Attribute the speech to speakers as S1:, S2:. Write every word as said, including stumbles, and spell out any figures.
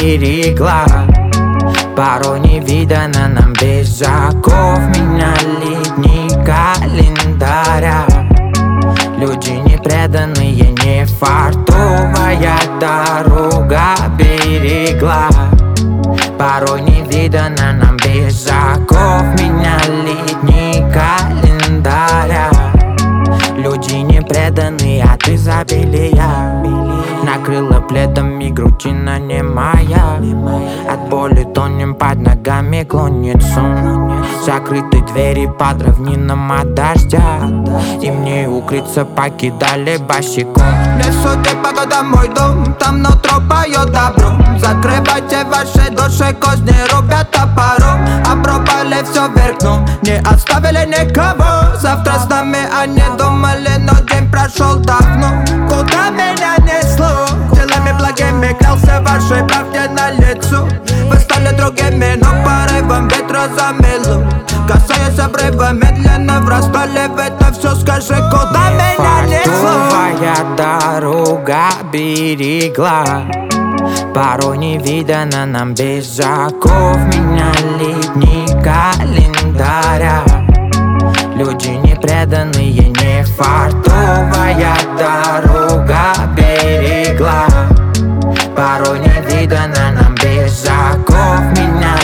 S1: берегла. Порой не видано нам безаков. Меняли дни календаря. Люди не преданные, не фартовая дорога берегла. Порой не видано нам безаков. Меняли дни календаря. Люди не преданные, а ты забелия. Накрыла пледами, грудина немая. От боли тонем, под ногами клонит сон. Закрыты двери под равнинам от дождя. Им не укрыться, покидали босиком.
S2: Не судьбе погода мой дом, там нутро поет добро. Закрывайте ваши души, козни рубят топором. Опробовали все вверх дном, не оставили никого. Завтра с нами они думали, но день прошел давно. Куда меня несло? Делами благими клялся вашей правде на лицо. Вы стали другими, но порывом ветра замело. Касаясь обрыва, медленно врастали в это все. Скажи, куда меня несло?
S1: Фартовая дорога берегла. Порой не видано нам безаков. Меняли дни календаря. Люди не преданные, не фартовая дорога берегла. Порой не видано нам безаков. Меняли